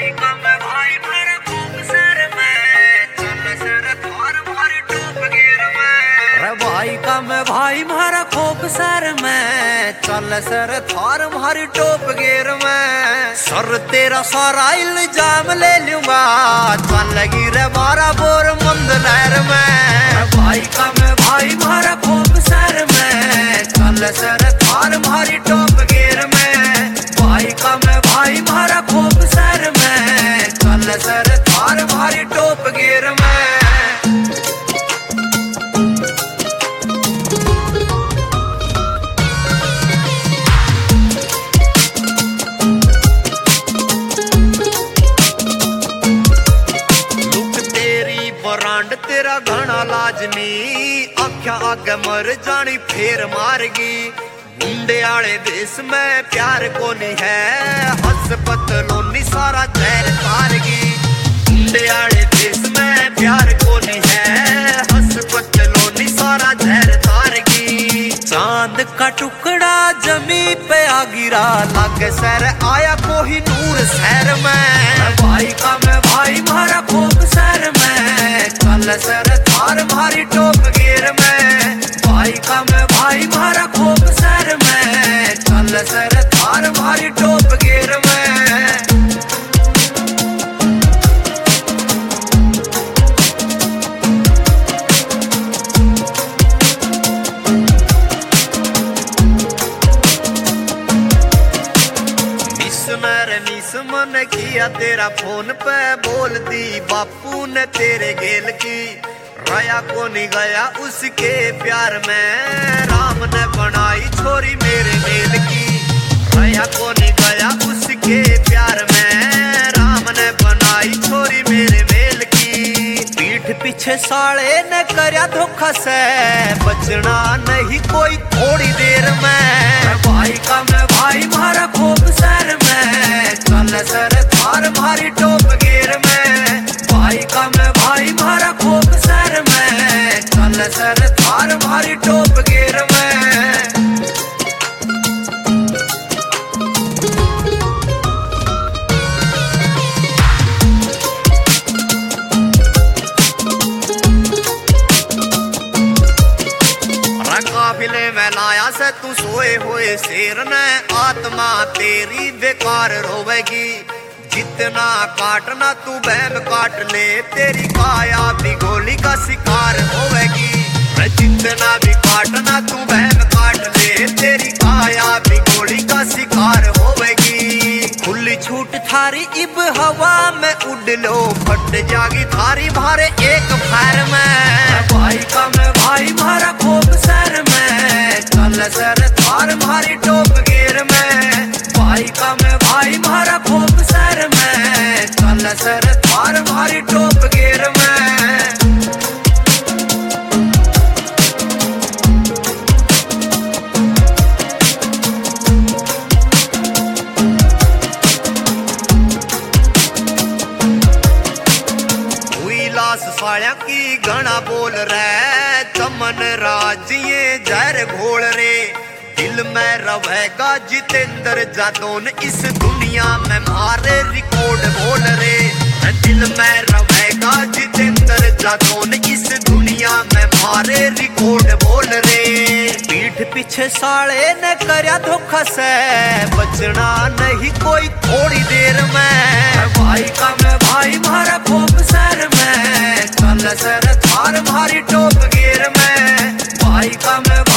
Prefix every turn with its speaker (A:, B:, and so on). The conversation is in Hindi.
A: भाई का मैं भाई मेरा खूब सर में चल सर थार भारी टोप गिर में। अरे भाई का मैं भाई मारा खूब सर में चल सर थार भारी टोप गिर में। सर तेरा सारा इल्जाम ले लूंगा चल गिरे मारा बोर मंद लहर में। भाई का मैं भाई मारा खूब सर में चल सर थार भारी टोप गिर में। भाई का मैं भाई मारा खूब सर में चल सर थार भारी टोप गिर में। लुक तेरी ब्रांड तेरा घना लाजमी आख्या आगे मर जानी फेर मारगी। मुंडे आले देश में प्यार को नहीं है हंस पतलोनी सारा जहर तारगी। मुंडे आले देश में प्यार को नहीं है हंस पतलोनी सारा जहर तारगी। चांद का टुकड़ा जमी पे आ गिरा लागे सर आया कोही नूर शहर में। भाई का मैं भाई मारा खूब सर में चल सर थार भारी टोप गिर में। भाई का मैं भाई मारा खूब सर में चल सर थार भारी टोप गिर में। मिस मन किया तेरा फोन पे बोल दी बापू ने तेरे गेल की। राया को नहीं गया उसके प्यार में राम ने बनाई छोरी मेरे मेल की। राया को नहीं गया उसके प्यार में राम ने बनाई छोरी मेरे मेल की। पीठ पीछे साले ने करया धोखा से बचना नहीं कोई थोड़ी देर में। भाई का मैं भाई मारा खूब सर में चल सर थार भारी टोप गिर में। भाई का मैं भाई मारा खूब सर में चल सर थार भारी टोप गिर में। काफिले में लाया से तू सोए हुए शेर ने आत्मा तेरी बेकार रोवेगी। जितना काटना तू बहम काट ले तेरी काया भी गोली का शिकार होवेगी। जितना भी काटना तू बहम काट ले तेरी काया भी गोली का शिकार होवेगी। खुली छूट थारी इब हवा में उड़ लो फट जागी थारी भारे एक फायर में। भाई का मैं भाई मारा खूब सर में चल सर थार भारी टोप गिर में। भाई का मैं भाई मारा खूब सर में चल सर थार भारी टोप गिर में। साया की घना बोल रहे चमन राजिए जहर घोल रे। दिल में रहेगा जितेंद्र जादौन इस दुनिया में मारे रिकॉर्ड बोल रे। दिल में रहेगा जितेंद्र जादौन इस दुनिया में मारे रिकॉर्ड बोल रे। पीठ पीछे साले ने करया धोखा से बचना नहीं कोई थोड़ी देर में। भाई का मैं भाई मारा खूब सर में चल सर थार भारी टोप गिर में। भाई का मैं